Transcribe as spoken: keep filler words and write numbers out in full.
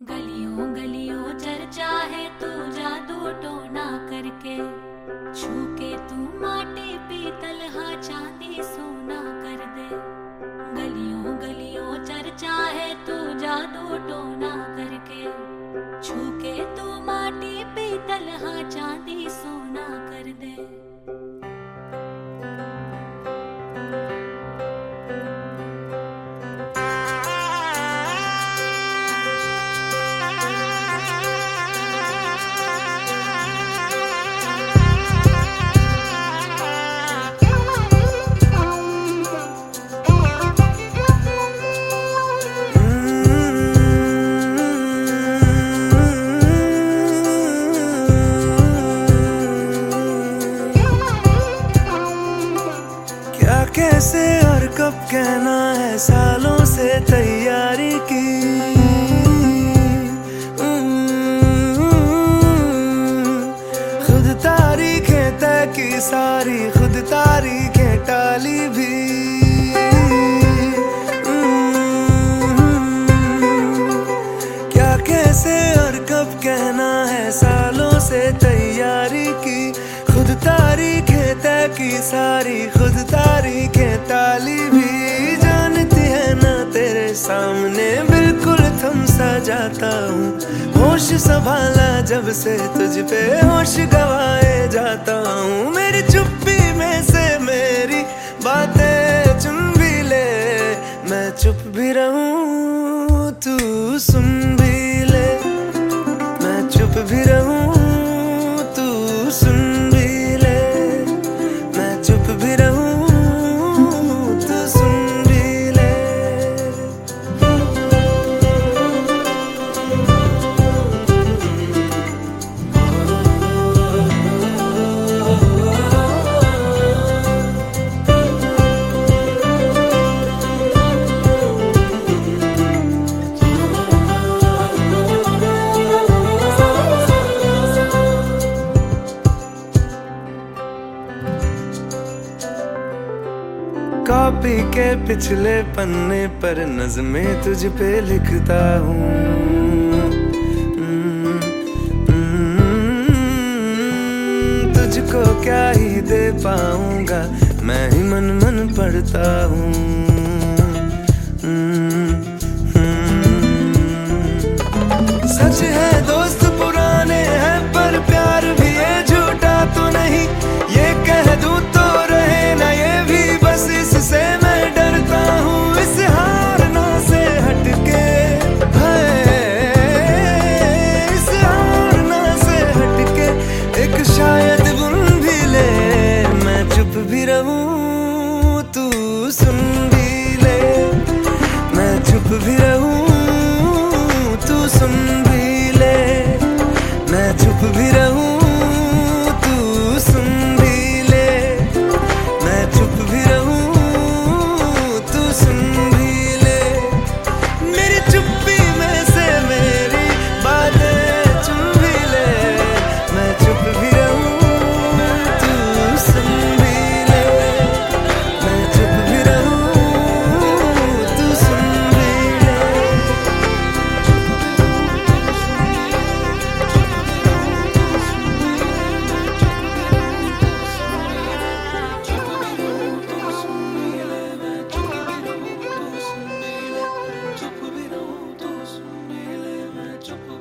गलियों गलियों चर्चा है तू जादू टोना करके, छू के तू माटी पीतल हा चांदी सोना कर दे। गलियों गलियों चर्चा है तू जादू टोना करके, छू के तू माटी पीतल हा चांदी सोना कर दे। कैसे और कब कहना है, सालों से तैयारी की। खुद तारीखें तय की सारी, खुद तारीखें टाली भी। क्या कैसे और कब कहना है, सालों से तैयारी की। खुद तारीखें तय की सारी, खुद तारीखें टाली भी। जानती है ना तेरे सामने बिल्कुल थम सा जाता हूँ। होश संभाला जब से तुझ पे होश गवाए जाता हूँ। मेरी चुप्पी में से मेरी बातें चुन भी ले, मैं चुप भी रहूँ तू सुन भी ले। मैं चुप भी रहूँ तू सुन भी ले। मैं चुप भी रहूँ तू सुन भी ले। कॉपी के पिछले पन्ने पर नज़में तुझ पे लिखता हूँ। तुझको क्या ही दे पाऊंगा, मैं ही मन मन पढ़ता हूँ। सच है दोस्त पुराने हैं, पर प्यार भी है झूठा तो नहीं। ये कह दूं तो रहे ना ये भी, बस इससे मैं डरता हूँ। इस हारना से हटके है, इस हारना से हटके एक शायद बुन भी ले। मैं चुप भी रहूँ तू सुन भी ले। मैं चुप भी रहूँ तू सुन भी ले। मैं चुप भी रहूँ तू सुन भी ले। मैं चुप भी रहूँ तू सुन भी ले। मेरी चुप्पी में से मेरी बातें चुन भी ले। मैं चुप भी रहूँ तू सुन भी ले। मैं चुप भी रहूँ तू सुन भी ले। Chop